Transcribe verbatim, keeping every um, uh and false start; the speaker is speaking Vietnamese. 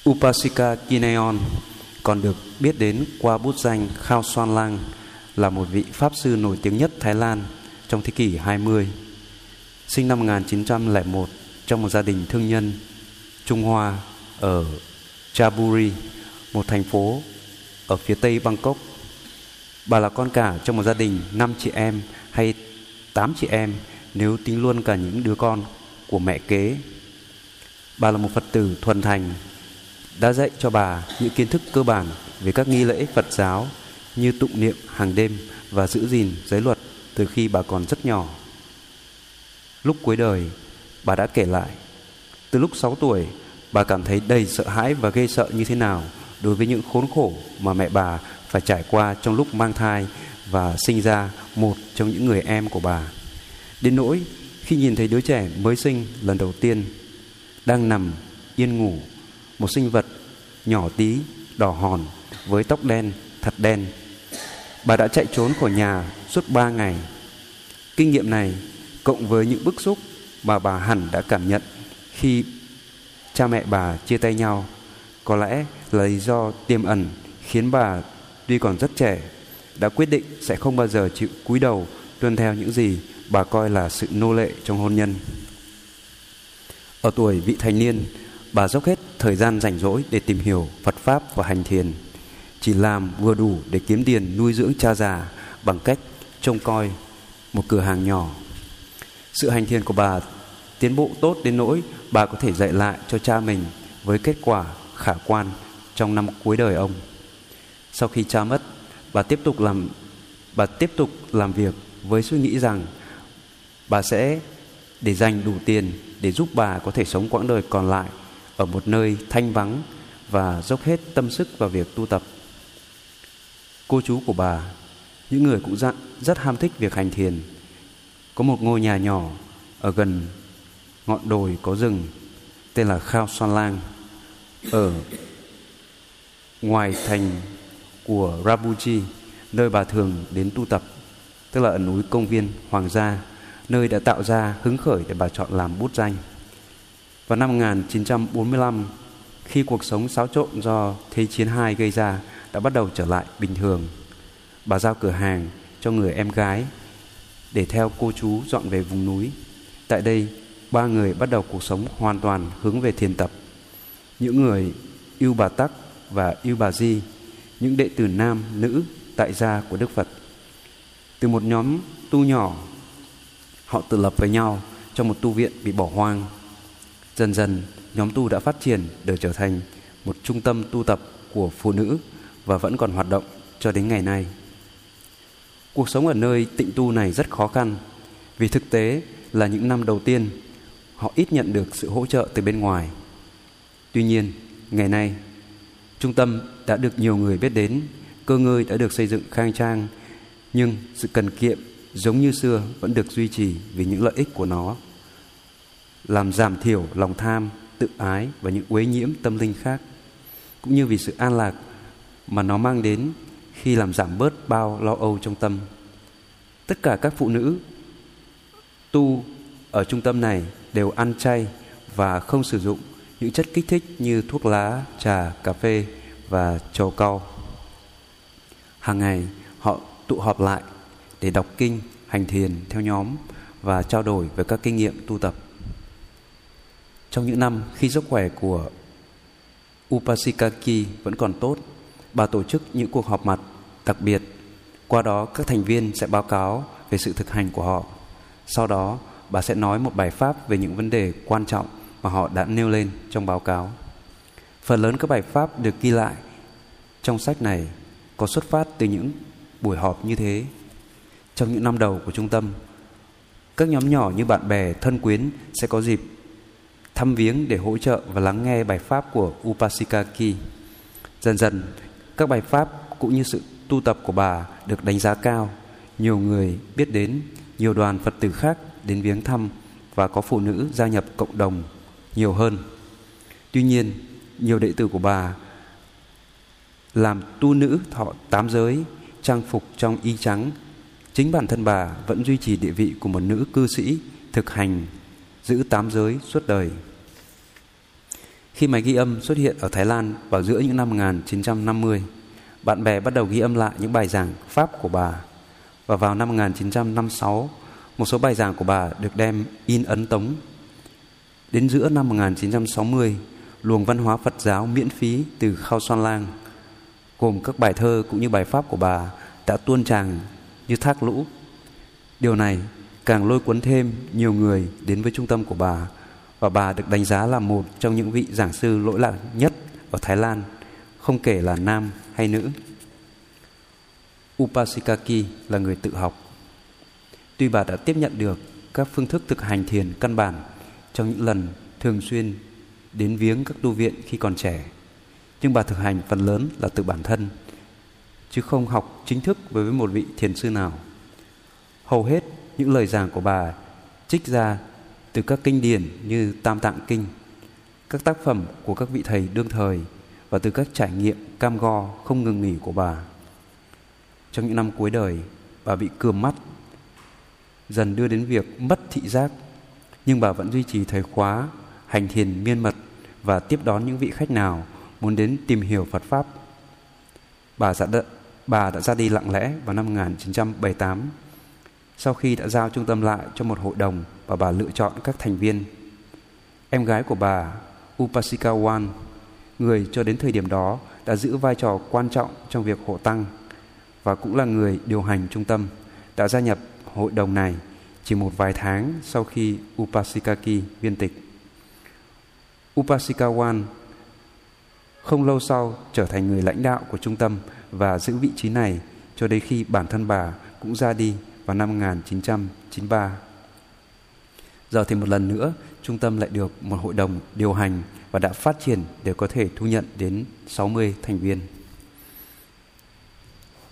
Upasika Kineon còn được biết đến qua bút danh Khao Soan Lang, là một vị pháp sư nổi tiếng nhất Thái Lan trong thế kỷ hai mươi. Sinh năm một nghìn chín trăm lẻ một trong một gia đình thương nhân Trung Hoa ở Chhaburi, một thành phố ở phía tây Bangkok. Bà là con cả trong một gia đình năm chị em hay tám chị em nếu tính luôn cả những đứa con của mẹ kế. Bà là một Phật tử thuần thành, đã dạy cho bà những kiến thức cơ bản về các nghi lễ Phật giáo như tụng niệm hàng đêm và giữ gìn giới luật từ khi bà còn rất nhỏ. Lúc cuối đời, bà đã kể lại, từ lúc sáu tuổi, bà cảm thấy đầy sợ hãi và ghê sợ như thế nào đối với những khốn khổ mà mẹ bà phải trải qua trong lúc mang thai và sinh ra một trong những người em của bà. Đến nỗi khi nhìn thấy đứa trẻ mới sinh lần đầu tiên đang nằm yên ngủ, một sinh vật nhỏ tí, đỏ hòn với tóc đen, thật đen, bà đã chạy trốn khỏi nhà suốt ba ngày. Kinh nghiệm này cộng với những bức xúc mà bà hẳn đã cảm nhận khi cha mẹ bà chia tay nhau, có lẽ là lý do tiềm ẩn khiến bà tuy còn rất trẻ đã quyết định sẽ không bao giờ chịu cúi đầu tuân theo những gì bà coi là sự nô lệ trong hôn nhân. Ở tuổi vị thành niên, bà dốc hết thời gian rảnh rỗi để tìm hiểu Phật Pháp và hành thiền, chỉ làm vừa đủ để kiếm tiền nuôi dưỡng cha già bằng cách trông coi một cửa hàng nhỏ. Sự hành thiền của bà tiến bộ tốt đến nỗi bà có thể dạy lại cho cha mình với kết quả khả quan trong năm cuối đời ông. Sau khi cha mất, bà tiếp tục làm bà tiếp tục làm việc với suy nghĩ rằng bà sẽ để dành đủ tiền để giúp bà có thể sống quãng đời còn lại ở một nơi thanh vắng và dốc hết tâm sức vào việc tu tập. Cô chú của bà, những người cũng rất ham thích việc hành thiền, có một ngôi nhà nhỏ ở gần ngọn đồi có rừng tên là Khao Soan Lang ở ngoài thành của Rabuji, nơi bà thường đến tu tập, tức là ở núi công viên Hoàng gia, nơi đã tạo ra hứng khởi để bà chọn làm bút danh. Vào năm một nghìn chín trăm bốn mươi lăm, khi cuộc sống xáo trộn do Thế chiến hai gây ra đã bắt đầu trở lại bình thường, bà giao cửa hàng cho người em gái để theo cô chú dọn về vùng núi. Tại đây, ba người bắt đầu cuộc sống hoàn toàn hướng về thiền tập. Những người Yêu Bà Tắc và Yêu Bà Di, những đệ tử nam, nữ tại gia của Đức Phật. Từ một nhóm tu nhỏ, họ tự lập với nhau trong một tu viện bị bỏ hoang. Dần dần, nhóm tu đã phát triển để trở thành một trung tâm tu tập của phụ nữ và vẫn còn hoạt động cho đến ngày nay. Cuộc sống ở nơi tịnh tu này rất khó khăn, vì thực tế là những năm đầu tiên họ ít nhận được sự hỗ trợ từ bên ngoài. Tuy nhiên, ngày nay, trung tâm đã được nhiều người biết đến, cơ ngơi đã được xây dựng khang trang, nhưng sự cần kiệm giống như xưa vẫn được duy trì vì những lợi ích của nó, làm giảm thiểu lòng tham, tự ái và những uế nhiễm tâm linh khác, cũng như vì sự an lạc mà nó mang đến khi làm giảm bớt bao lo âu trong tâm. Tất cả các phụ nữ tu ở trung tâm này đều ăn chay và không sử dụng những chất kích thích như thuốc lá, trà, cà phê và trầu cau. Hàng ngày họ tụ họp lại để đọc kinh, hành thiền theo nhóm và trao đổi về các kinh nghiệm tu tập. Trong những năm khi sức khỏe của Upasika Ki vẫn còn tốt, bà tổ chức những cuộc họp mặt đặc biệt. Qua đó các thành viên sẽ báo cáo về sự thực hành của họ. Sau đó bà sẽ nói một bài pháp về những vấn đề quan trọng mà họ đã nêu lên trong báo cáo. Phần lớn các bài pháp được ghi lại trong sách này có xuất phát từ những buổi họp như thế. Trong những năm đầu của trung tâm, các nhóm nhỏ như bạn bè, thân quyến sẽ có dịp thăm viếng để hỗ trợ và lắng nghe bài pháp của Upasika Ki. Dần dần, các bài pháp cũng như sự tu tập của bà được đánh giá cao. Nhiều người biết đến, nhiều đoàn Phật tử khác đến viếng thăm và có phụ nữ gia nhập cộng đồng nhiều hơn. Tuy nhiên, nhiều đệ tử của bà làm tu nữ thọ tám giới, trang phục trong y trắng. Chính bản thân bà vẫn duy trì địa vị của một nữ cư sĩ thực hành giữ tám giới suốt đời. Khi Khi máy ghi âm xuất hiện ở Thái Lan vào giữa những năm một nghìn chín trăm năm mươi, bạn bè bắt đầu ghi âm lại những bài giảng Pháp của bà. Và vào năm một nghìn chín trăm năm mươi sáu, một số bài giảng của bà được đem in ấn tống. Đến giữa năm một nghìn chín trăm sáu mươi, luồng văn hóa Phật giáo miễn phí từ Khao Son Lang, gồm các bài thơ cũng như bài pháp của bà, đã tuôn tràn như thác lũ. Điều này càng lôi cuốn thêm nhiều người đến với trung tâm của bà, và bà được đánh giá là một trong những vị giảng sư lỗi lạc nhất ở Thái Lan, không kể là nam hay nữ. Upasikaki là người tự học. Tuy bà đã tiếp nhận được các phương thức thực hành thiền căn bản trong những lần thường xuyên đến viếng các tu viện khi còn trẻ, nhưng bà thực hành phần lớn là từ bản thân, chứ không học chính thức với một vị thiền sư nào. Hầu hết những lời giảng của bà trích ra từ các kinh điển như Tam Tạng Kinh, các tác phẩm của các vị thầy đương thời, và từ các trải nghiệm cam go không ngừng nghỉ của bà. Trong những năm cuối đời, bà bị cườm mắt, dần đưa đến việc mất thị giác, nhưng bà vẫn duy trì thời khóa hành thiền miên mật và tiếp đón những vị khách nào muốn đến tìm hiểu Phật Pháp. Bà đã, bà đã ra đi lặng lẽ vào năm một nghìn chín trăm bảy mươi tám, sau khi đã giao trung tâm lại cho một hội đồng và bà lựa chọn các thành viên. Em gái của bà, Upasika Wan, người cho đến thời điểm đó đã giữ vai trò quan trọng trong việc hộ tăng và cũng là người điều hành trung tâm, đã gia nhập hội đồng này chỉ một vài tháng sau khi Upasikaki viên tịch. Upasika Wan không lâu sau trở thành người lãnh đạo của trung tâm và giữ vị trí này cho đến khi bản thân bà cũng ra đi vào năm một nghìn chín trăm chín mươi ba. Giờ thì một lần nữa, trung tâm lại được một hội đồng điều hành và đã phát triển để có thể thu nhận đến sáu mươi thành viên.